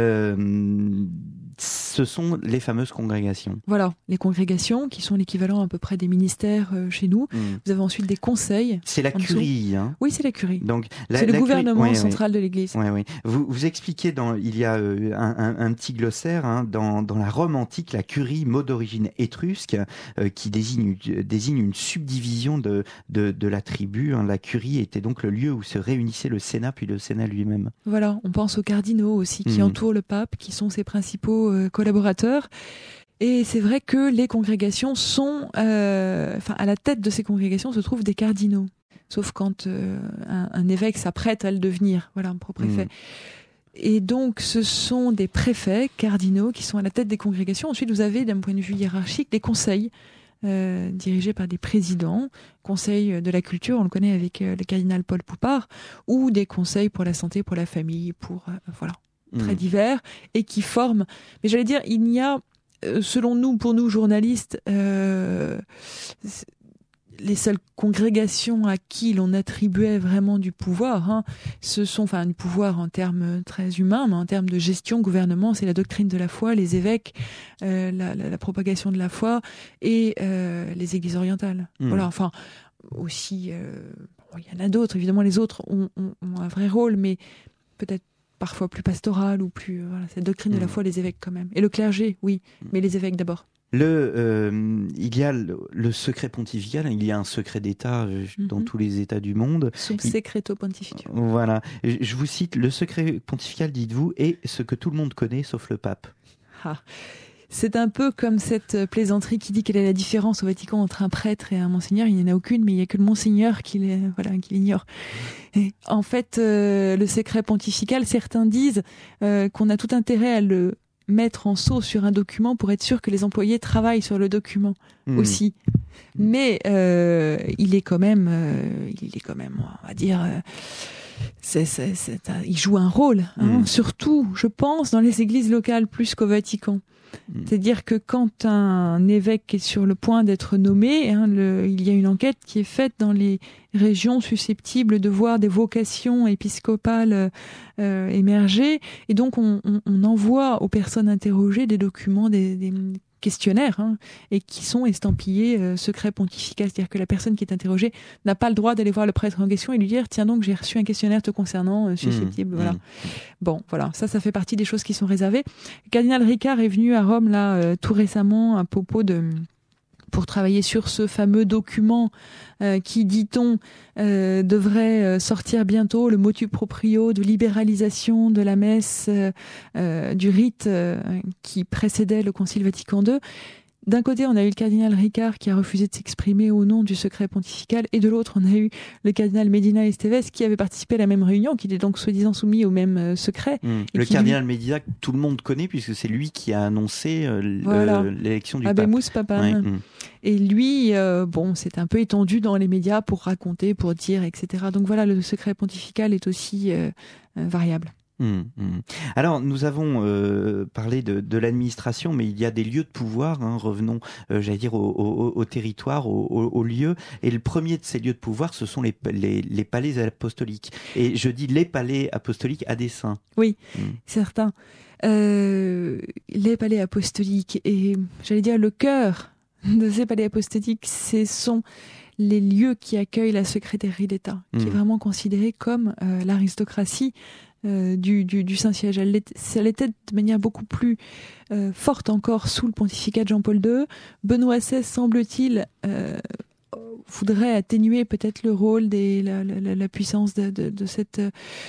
Ce sont les fameuses congrégations. Voilà, les congrégations qui sont l'équivalent à peu près des ministères chez nous. Vous avez ensuite des conseils. C'est la curie. Oui, c'est la curie. Donc, c'est le gouvernement central de l'Église. Oui. Vous expliquez, il y a un petit glossaire, dans la Rome antique, la curie, mot d'origine étrusque, qui désigne une subdivision de la tribu. La curie était donc le lieu où se réunissait le Sénat, puis le Sénat lui-même. Voilà, on pense aux cardinaux aussi qui entourent le pape, qui sont ses principaux collaborateurs. Et c'est vrai que les congrégations sont... à la tête de ces congrégations se trouvent des cardinaux. sauf quand un évêque s'apprête à le devenir, voilà, un propréfet. Et donc, ce sont des préfets cardinaux qui sont à la tête des congrégations. Ensuite, vous avez, d'un point de vue hiérarchique, des conseils dirigés par des présidents, conseil de la culture, on le connaît avec le cardinal Paul Poupart, ou des conseils pour la santé, pour la famille, pour très divers, et qui forment. Mais j'allais dire, il y a, selon nous, pour nous journalistes, les seules congrégations à qui l'on attribuait vraiment du pouvoir, ce sont, enfin, du pouvoir en termes très humains, mais en termes de gestion, gouvernement, c'est la doctrine de la foi, les évêques, la propagation de la foi et les églises orientales. Voilà, enfin, aussi, il y en a d'autres, évidemment, les autres ont un vrai rôle, mais peut-être parfois plus pastoral ou plus, voilà, cette doctrine de la foi, les évêques quand même. Et le clergé, oui, mais les évêques d'abord. Il y a le secret pontifical, il y a un secret d'État dans tous les États du monde. Sub secreto pontificio. Voilà. Je vous cite, le secret pontifical, dites-vous, est ce que tout le monde connaît, sauf le pape. C'est un peu comme cette plaisanterie qui dit quelle est la différence au Vatican entre un prêtre et un monseigneur. Il n'y en a aucune, mais il n'y a que le monseigneur qui l'ignore. Et en fait, le secret pontifical, certains disent qu'on a tout intérêt à le mettre en sceau sur un document pour être sûr que les employés travaillent sur le document aussi. Mais il est quand même, on va dire, il joue un rôle, surtout, je pense, dans les églises locales plus qu'au Vatican. C'est-à-dire que quand un évêque est sur le point d'être nommé, il y a une enquête qui est faite dans les régions susceptibles de voir des vocations épiscopales émerger, et donc on envoie aux personnes interrogées des documents, des questionnaires, et qui sont estampillés secret pontifical, c'est-à-dire que la personne qui est interrogée n'a pas le droit d'aller voir le prêtre en question et lui dire tiens donc j'ai reçu un questionnaire te concernant susceptible, voilà. Bon, voilà, ça fait partie des choses qui sont réservées. Le cardinal Ricard est venu à Rome là tout récemment à propos pour travailler sur ce fameux document qui, dit-on, devrait sortir bientôt, le motu proprio de libéralisation de la messe, du rite qui précédait le Concile Vatican II. D'un côté, on a eu le cardinal Ricard qui a refusé de s'exprimer au nom du secret pontifical, et de l'autre, on a eu le cardinal Medina Esteves qui avait participé à la même réunion, qui était donc soi-disant soumis au même secret. Le cardinal Medina, que tout le monde connaît, puisque c'est lui qui a annoncé l'élection du pape. Habemus Papam. Et lui, c'est un peu étendu dans les médias pour raconter, pour dire, etc. Donc voilà, le secret pontifical est aussi variable. Alors, nous avons parlé de l'administration, mais il y a des lieux de pouvoir, revenons, j'allais dire, au territoire, aux lieux. Et le premier de ces lieux de pouvoir, ce sont les palais apostoliques. Et je dis les palais apostoliques à dessein. Oui, certains. Les palais apostoliques, et j'allais dire le cœur de ces palais apostoliques, ce sont les lieux qui accueillent la secrétairie d'État, qui est vraiment considérée comme l'aristocratie du Saint-Siège. Elle l'était de manière beaucoup plus forte encore sous le pontificat de Jean-Paul II. Benoît XVI, semble-t-il, voudrait atténuer peut-être le rôle la puissance de cette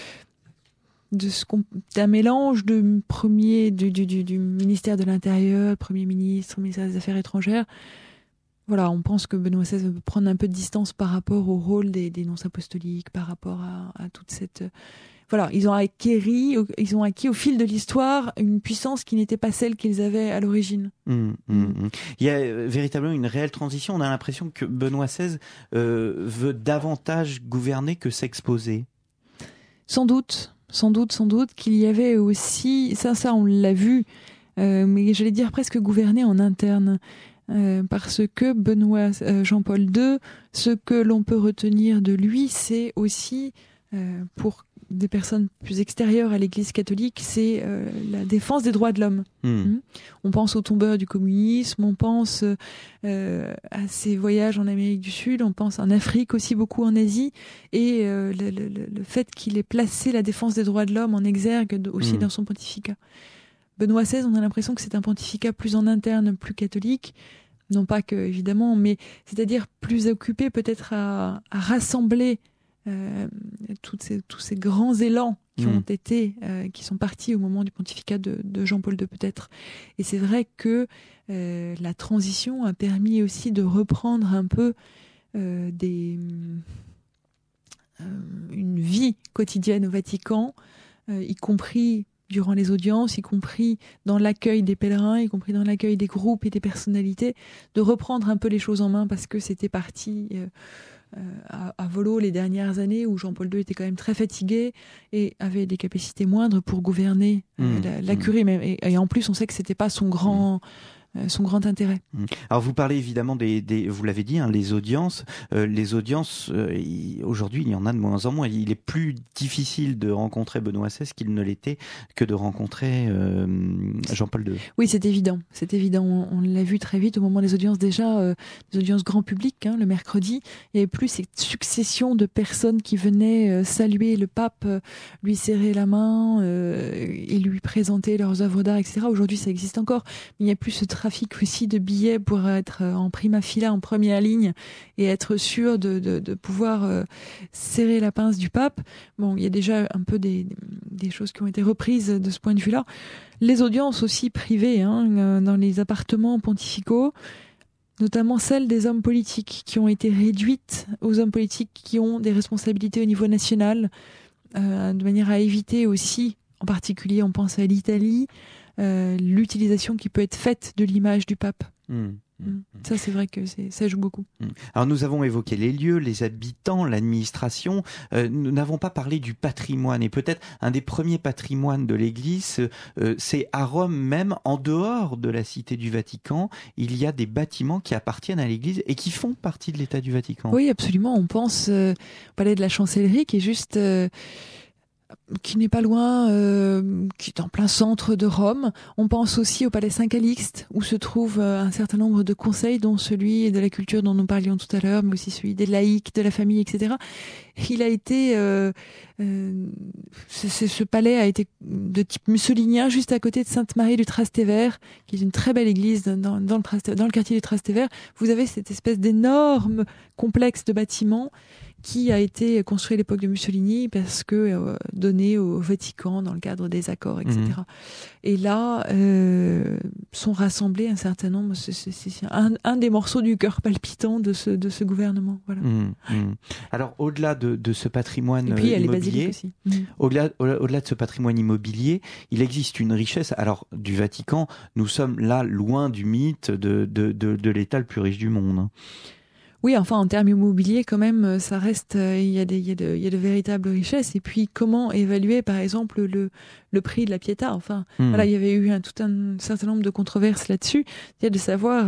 d'un mélange du ministère de l'Intérieur, Premier ministre, ministère des Affaires étrangères. Voilà, on pense que Benoît XVI veut prendre un peu de distance par rapport au rôle des nonces apostoliques, par rapport à toute cette... Voilà, ils ont acquis au fil de l'histoire une puissance qui n'était pas celle qu'ils avaient à l'origine. Il y a véritablement une réelle transition. On a l'impression que Benoît XVI veut davantage gouverner que s'exposer. Sans doute qu'il y avait aussi, ça on l'a vu, mais j'allais dire presque gouverner en interne. Parce que Jean-Paul II, ce que l'on peut retenir de lui, c'est aussi, pour des personnes plus extérieures à l'Église catholique, c'est la défense des droits de l'homme. On pense aux tombeurs du communisme, on pense à ses voyages en Amérique du Sud, on pense en Afrique aussi, beaucoup en Asie, et le fait qu'il ait placé la défense des droits de l'homme en exergue aussi dans son pontificat. Benoît XVI, on a l'impression que c'est un pontificat plus en interne, plus catholique, non pas que, évidemment, mais c'est-à-dire plus occupé peut-être à rassembler tous ces grands élans qui ont été, qui sont partis au moment du pontificat de Jean-Paul II peut-être. Et c'est vrai que la transition a permis aussi de reprendre un peu des une vie quotidienne au Vatican, y compris durant les audiences, y compris dans l'accueil des pèlerins, y compris dans l'accueil des groupes et des personnalités, de reprendre un peu les choses en main parce que c'était parti à volo les dernières années où Jean-Paul II était quand même très fatigué et avait des capacités moindres pour gouverner la curie. Et en plus, on sait que c'était pas son grand intérêt. Alors vous parlez évidemment vous l'avez dit, les audiences. Aujourd'hui, il y en a de moins en moins. Il est plus difficile de rencontrer Benoît XVI qu'il ne l'était que de rencontrer Jean-Paul II. Oui, c'est évident. On l'a vu très vite au moment des audiences déjà, des audiences grand public, le mercredi. Il n'y avait plus cette succession de personnes qui venaient saluer le pape, lui serrer la main et lui présenter leurs œuvres d'art, etc. Aujourd'hui, ça existe encore, mais il n'y a plus ce trafic aussi de billets pour être en prima fila, en première ligne et être sûr de pouvoir serrer la pince du pape. Bon, il y a déjà un peu des choses qui ont été reprises de ce point de vue-là. Les audiences aussi privées dans les appartements pontificaux, notamment celles des hommes politiques qui ont été réduites aux hommes politiques qui ont des responsabilités au niveau national, de manière à éviter aussi, en particulier on pense à l'Italie, l'utilisation qui peut être faite de l'image du pape. Ça, c'est vrai que ça joue beaucoup. Alors, nous avons évoqué les lieux, les habitants, l'administration. Nous n'avons pas parlé du patrimoine. Et peut-être un des premiers patrimoines de l'Église, c'est à Rome même, en dehors de la Cité du Vatican, il y a des bâtiments qui appartiennent à l'Église et qui font partie de l'État du Vatican. Oui, absolument. On pense au palais de la Chancellerie, qui est juste... qui n'est pas loin, qui est en plein centre de Rome. On pense aussi au palais Saint-Calixte, où se trouvent un certain nombre de conseils, dont celui de la culture dont nous parlions tout à l'heure, mais aussi celui des laïcs, de la famille, etc. Il a été, ce palais a été de type mussolinien, juste à côté de Sainte-Marie du Trastevere, qui est une très belle église dans le quartier du Trastevere. Vous avez cette espèce d'énorme complexe de bâtiments qui a été construit à l'époque de Mussolini parce que donné au Vatican dans le cadre des accords, etc. Et là, sont rassemblés un certain nombre, c'est un des morceaux du cœur palpitant de ce gouvernement. Voilà. Alors, au-delà de ce patrimoine et puis, il y a immobilier, les basiliques aussi. Au-delà de ce patrimoine immobilier, il existe une richesse. Alors, du Vatican, nous sommes là loin du mythe de l'État le plus riche du monde. Oui, enfin, en termes immobiliers, quand même, ça reste, il y a de véritables richesses. Et puis, comment évaluer, par exemple, le prix de la Pietà? Enfin, voilà, il y avait eu tout un certain nombre de controverses là-dessus. C'est-à-dire de savoir,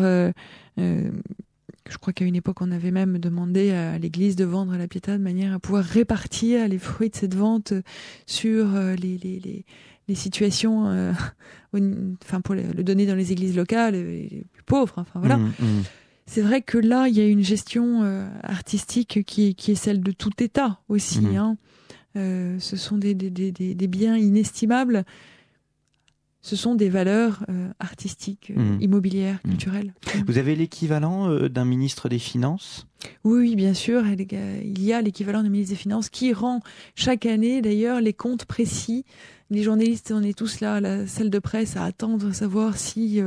je crois qu'à une époque, on avait même demandé à l'Église de vendre la Pietà de manière à pouvoir répartir les fruits de cette vente sur les situations, enfin, pour le donner dans les églises locales, les plus pauvres. Enfin, voilà. C'est vrai que là, il y a une gestion artistique qui est celle de tout État aussi. Ce sont des biens inestimables. Ce sont des valeurs artistiques, immobilières, culturelles. Vous avez l'équivalent d'un ministre des Finances ? Oui, bien sûr. Il y a l'équivalent d'un ministre des Finances qui rend chaque année, d'ailleurs, les comptes précis. Les journalistes, on est tous là à la salle de presse à attendre, à savoir si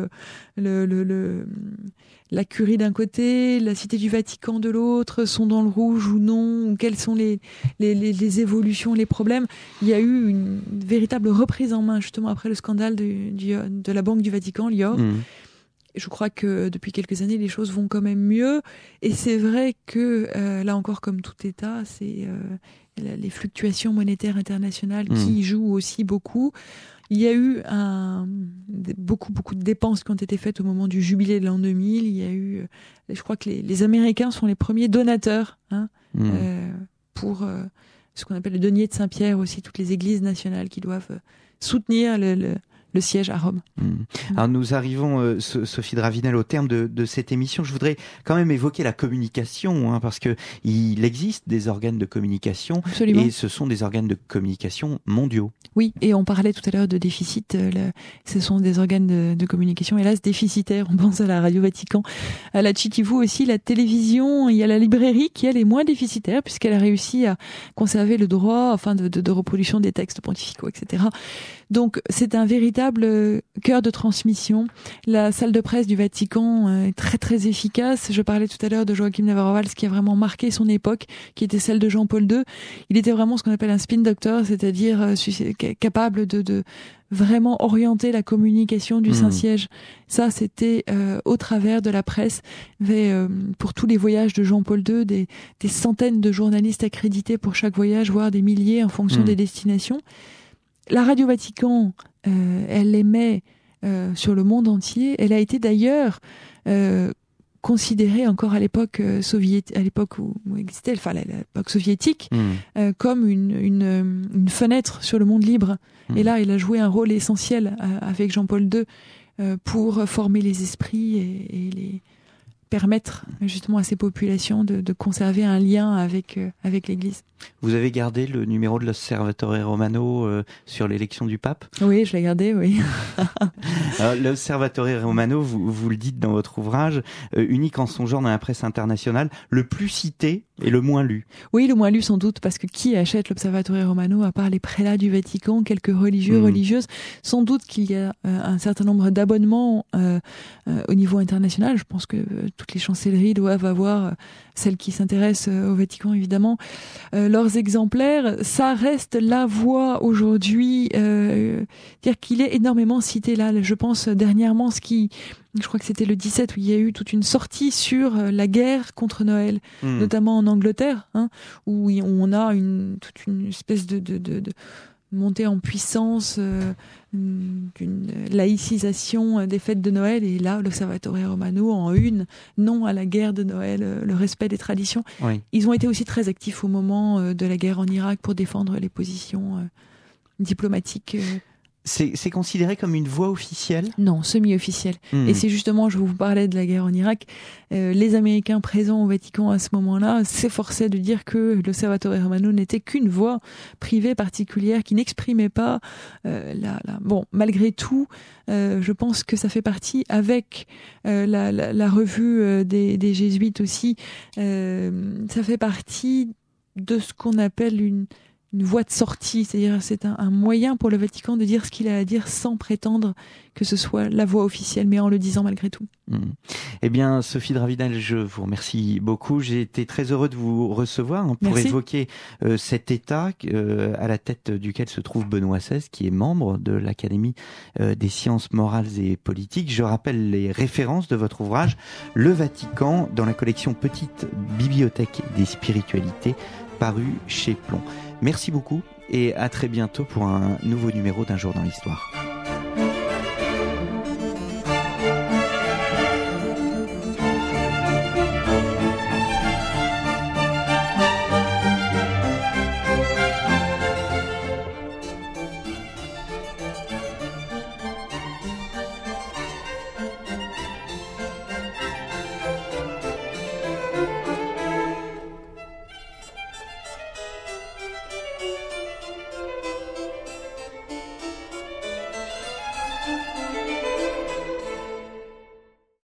la curie d'un côté, la Cité du Vatican de l'autre sont dans le rouge ou non, ou quelles sont les évolutions, les problèmes. Il y a eu une véritable reprise en main, justement, après le scandale de la Banque du Vatican, Lior. Je crois que depuis quelques années, les choses vont quand même mieux. Et c'est vrai que, là encore, comme tout État, c'est les fluctuations monétaires internationales qui jouent aussi beaucoup. Il y a eu beaucoup de dépenses qui ont été faites au moment du jubilé de l'an 2000. Il y a eu, je crois que les Américains sont les premiers donateurs pour ce qu'on appelle le denier de Saint-Pierre, aussi toutes les églises nationales qui doivent soutenir le siège à Rome. Alors nous arrivons, Sophie Dravinel, au terme de cette émission. Je voudrais quand même évoquer la communication, parce que il existe des organes de communication. Absolument. Et ce sont des organes de communication mondiaux. Oui, et on parlait tout à l'heure de déficit. Ce sont des organes de communication, hélas, déficitaires. On pense à la Radio Vatican, à la Citivù aussi, la télévision. Il y a la librairie qui, elle, est moins déficitaire puisqu'elle a réussi à conserver le droit, de reproduction des textes pontificaux, etc. Donc, c'est un véritable véritable cœur de transmission. La salle de presse du Vatican est très très efficace. Je parlais tout à l'heure de Joachim Navarro-Valls qui a vraiment marqué son époque, qui était celle de Jean-Paul II. Il était vraiment ce qu'on appelle un spin doctor, c'est-à-dire capable de vraiment orienter la communication du Saint-Siège. Ça, c'était au travers de la presse. Il y avait, pour tous les voyages de Jean-Paul II, des centaines de journalistes accrédités pour chaque voyage, voire des milliers en fonction des destinations. La Radio Vatican, elle émet sur le monde entier. Elle a été d'ailleurs considérée encore à l'époque à l'époque où existait, enfin l'époque soviétique, comme une fenêtre sur le monde libre. Et là, il a joué un rôle essentiel avec Jean-Paul II pour former les esprits et les permettre justement à ces populations de conserver un lien avec l'Église. Vous avez gardé le numéro de l'Osservatore Romano sur l'élection du pape ? Oui, je l'ai gardé, oui. L'Osservatore Romano, vous le dites dans votre ouvrage, unique en son genre dans la presse internationale, le plus cité et le moins lu. Oui, le moins lu sans doute, parce que qui achète l'Osservatore Romano, à part les prélats du Vatican, quelques religieux, religieuses? Sans doute qu'il y a un certain nombre d'abonnements au niveau international. Je pense que toutes les chancelleries doivent avoir, celles qui s'intéressent au Vatican évidemment, leurs exemplaires. Ça reste la voix aujourd'hui, dire qu'il est énormément cité là. Je pense dernièrement je crois que c'était le 17 où il y a eu toute une sortie sur la guerre contre Noël, notamment en Angleterre, où on a toute une espèce de montée en puissance d'une laïcisation des fêtes de Noël. Et là, l'Osservatore Romano, en une, non à la guerre de Noël, le respect des traditions. Oui. Ils ont été aussi très actifs au moment de la guerre en Irak pour défendre les positions diplomatiques. C'est considéré comme une voix officielle ? Non, semi-officielle. Et c'est justement, je vous parlais de la guerre en Irak, les Américains présents au Vatican à ce moment-là s'efforçaient de dire que l'Osservatore Romano n'était qu'une voix privée particulière qui n'exprimait pas Bon, malgré tout, je pense que ça fait partie, avec la revue des Jésuites aussi, ça fait partie de ce qu'on appelle une voie de sortie, c'est-à-dire c'est un moyen pour le Vatican de dire ce qu'il a à dire sans prétendre que ce soit la voix officielle, mais en le disant malgré tout. Eh bien, Sophie Dravidel, je vous remercie beaucoup. J'ai été très heureux de vous recevoir pour Merci. évoquer cet État à la tête duquel se trouve Benoît XVI, qui est membre de l'Académie des sciences morales et politiques. Je rappelle les références de votre ouvrage, Le Vatican, dans la collection Petite Bibliothèque des Spiritualités, paru chez Plomb. Merci beaucoup et à très bientôt pour un nouveau numéro d'Un jour dans l'histoire.